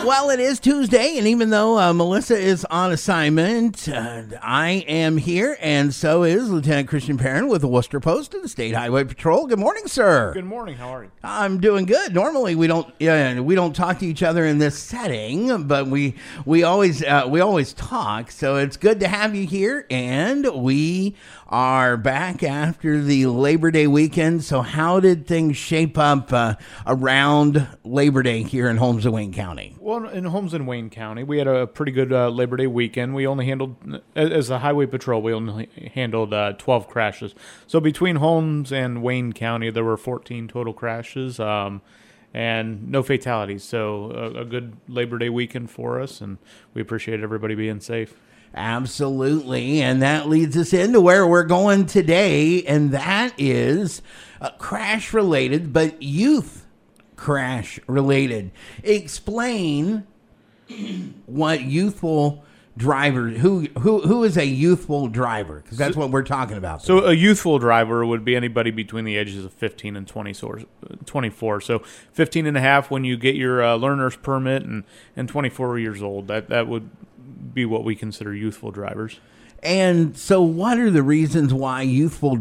Well, it is Tuesday, and even though Melissa is on assignment, I am here, and so is Lieutenant Christian Perrin with the Worcester Post of the State Highway Patrol. Good morning, sir. Good morning. How are you? I'm doing good. Normally, we don't talk to each other in this setting, but we always talk. So it's good to have you here, and we are back after the Labor Day weekend. So how did things shape up around Labor Day here in Holmes and Wayne County? Well, in Holmes and Wayne County, we had a pretty good Labor Day weekend. We only handled, as a highway patrol, we only handled 12 crashes. So between Holmes and Wayne County, there were 14 total crashes and no fatalities. So a good Labor Day weekend for us, and we appreciate everybody being safe. Absolutely, and that leads us into where we're going today, and that is crash-related, but youth crash-related. Explain what youthful driver, who is a youthful driver, because that's what we're talking about. So a youthful driver would be anybody between the ages of 15 and 24. So 15 and a half when you get your learner's permit, and 24 years old. That would be what we consider youthful drivers. And so what are the reasons why why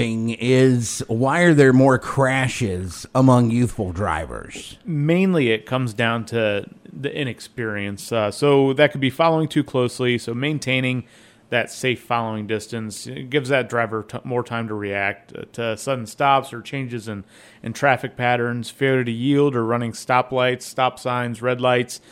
are there more crashes among youthful drivers? Mainly it comes down to the inexperience. So that could be following too closely. So maintaining that safe following distance, it gives that driver more time to react to sudden stops or changes in traffic patterns, failure to yield or running stoplights, stop signs, red lights.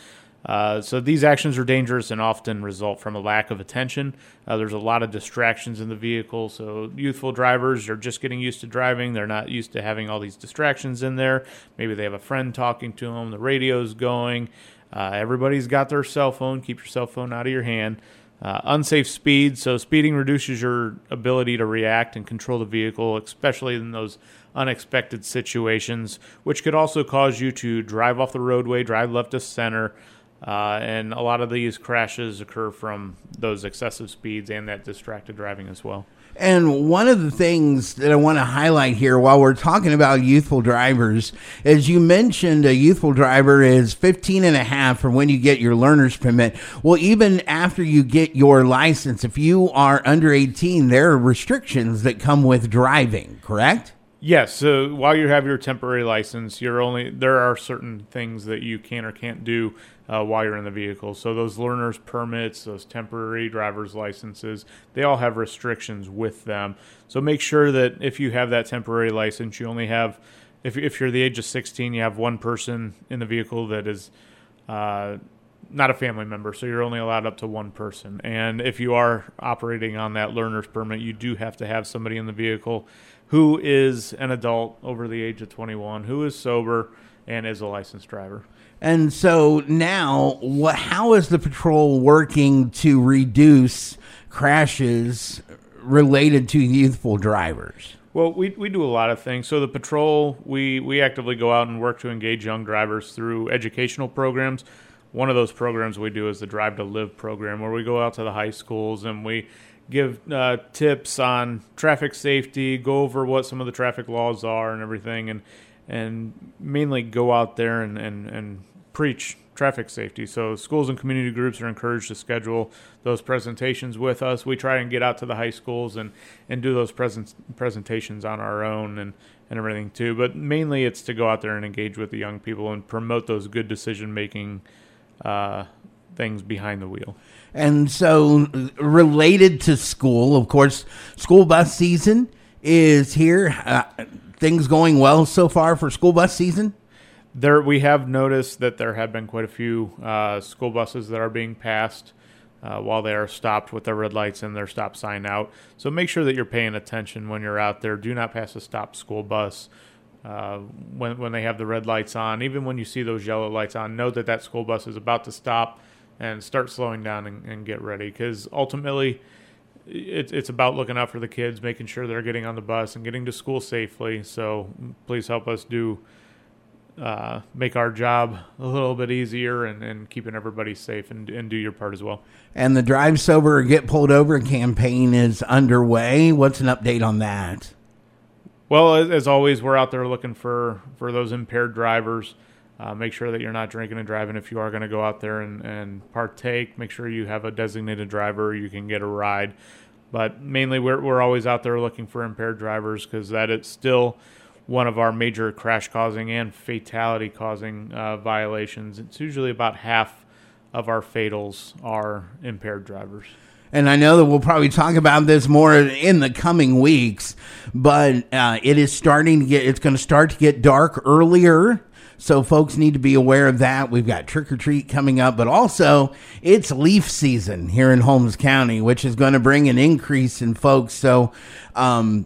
So these actions are dangerous and often result from a lack of attention. There's a lot of distractions in the vehicle. So youthful drivers are just getting used to driving. They're not used to having all these distractions in there. Maybe they have a friend talking to them. The radio's going. Everybody's got their cell phone. Keep your cell phone out of your hand. Unsafe speed. So speeding reduces your ability to react and control the vehicle, especially in those unexpected situations, which could also cause you to drive off the roadway, drive left of center. And a lot of these crashes occur from those excessive speeds and that distracted driving as well. And one of the things that I want to highlight here while we're talking about youthful drivers, as you mentioned, a youthful driver is 15 and a half from when you get your learner's permit. Well, even after you get your license, if you are under 18, there are restrictions that come with driving, correct? Yes. So while you have your temporary license, there are certain things that you can or can't do while you're in the vehicle. So those learner's permits, those temporary driver's licenses, they all have restrictions with them. So make sure that if you have that temporary license, you only have, if you're the age of 16, you have one person in the vehicle that is not a family member. So you're only allowed up to one person. And if you are operating on that learner's permit, you do have to have somebody in the vehicle who is an adult over the age of 21, who is sober, and is a licensed driver. And so now, how is the patrol working to reduce crashes related to youthful drivers? Well, we do a lot of things. So the patrol, we actively go out and work to engage young drivers through educational programs. One of those programs we do is the Drive to Live program, where we go out to the high schools and we give tips on traffic safety, go over what some of the traffic laws are and everything, and mainly go out there and preach traffic safety. So schools and community groups are encouraged to schedule those presentations with us. We try and get out to the high schools and do those presentations on our own and everything too. But mainly it's to go out there and engage with the young people and promote those good decision-making things behind the wheel. And so related to school, of course, school bus season is here. Things going well so far for school bus season? We have noticed that there have been quite a few school buses that are being passed while they are stopped with their red lights and their stop sign out. So make sure that you're paying attention when you're out there. Do not pass a stopped school bus when they have the red lights on. Even when you see those yellow lights on, know that school bus is about to stop and start slowing down and get ready, because ultimately it's about looking out for the kids, making sure they're getting on the bus and getting to school safely. So please help us make our job a little bit easier and keeping everybody safe and do your part as well. And the Drive Sober or Get Pulled Over campaign is underway. What's an update on that? Well, as always, we're out there looking for those impaired drivers. Make sure that you're not drinking and driving if you are going to go out there and partake. Make sure you have a designated driver. You can get a ride. But mainly we're always out there looking for impaired drivers because that is still one of our major crash-causing and fatality-causing violations. It's usually about half of our fatals are impaired drivers. And I know that we'll probably talk about this more in the coming weeks, but it's going to start to get dark earlier. So folks need to be aware of that. We've got trick or treat coming up, but also it's leaf season here in Holmes County, which is going to bring an increase in folks. So what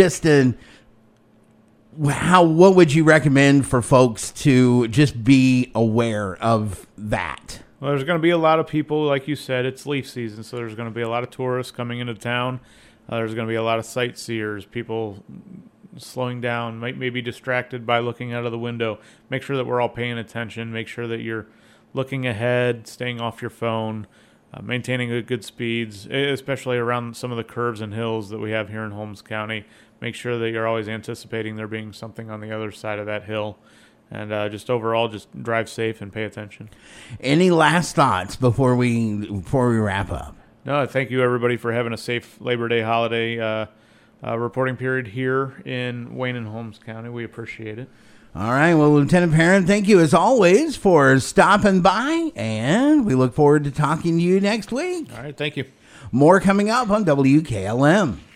would you recommend for folks to just be aware of that? Well, there's going to be a lot of people, like you said, it's leaf season, so there's going to be a lot of tourists coming into town. There's going to be a lot of sightseers, people slowing down, might be distracted by looking out of the window. Make sure that we're all paying attention. Make sure that you're looking ahead, staying off your phone, maintaining good speeds, especially around some of the curves and hills that we have here in Holmes County. Make sure that you're always anticipating there being something on the other side of that hill. And just overall, just drive safe and pay attention. Any last thoughts before we wrap up? No, thank you, everybody, for having a safe Labor Day holiday reporting period here in Wayne and Holmes County. We appreciate it. All right. Well, Lieutenant Parent, thank you as always for stopping by, and we look forward to talking to you next week. All right. Thank you. More coming up on WKLM.